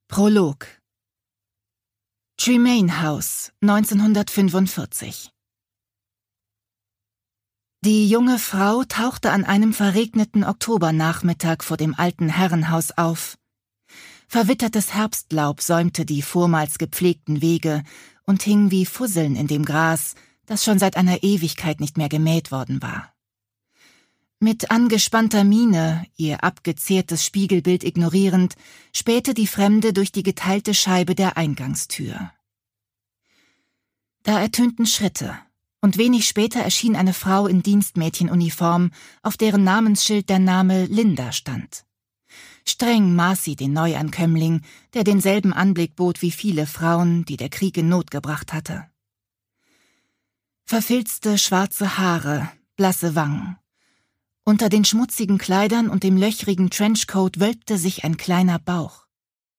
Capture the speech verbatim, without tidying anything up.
Prolog. Tremaine House, neunzehnhundertfünfundvierzig. Die junge Frau tauchte an einem verregneten Oktobernachmittag vor dem alten Herrenhaus auf. Verwittertes Herbstlaub säumte die vormals gepflegten Wege und hing wie Fusseln in dem Gras, das schon seit einer Ewigkeit nicht mehr gemäht worden war. Mit angespannter Miene, ihr abgezehrtes Spiegelbild ignorierend, spähte die Fremde durch die geteilte Scheibe der Eingangstür. Da ertönten Schritte, und wenig später erschien eine Frau in Dienstmädchenuniform, auf deren Namensschild der Name Linda stand. Streng maß sie den Neuankömmling, der denselben Anblick bot wie viele Frauen, die der Krieg in Not gebracht hatte. Verfilzte schwarze Haare, blasse Wangen. Unter den schmutzigen Kleidern und dem löchrigen Trenchcoat wölbte sich ein kleiner Bauch.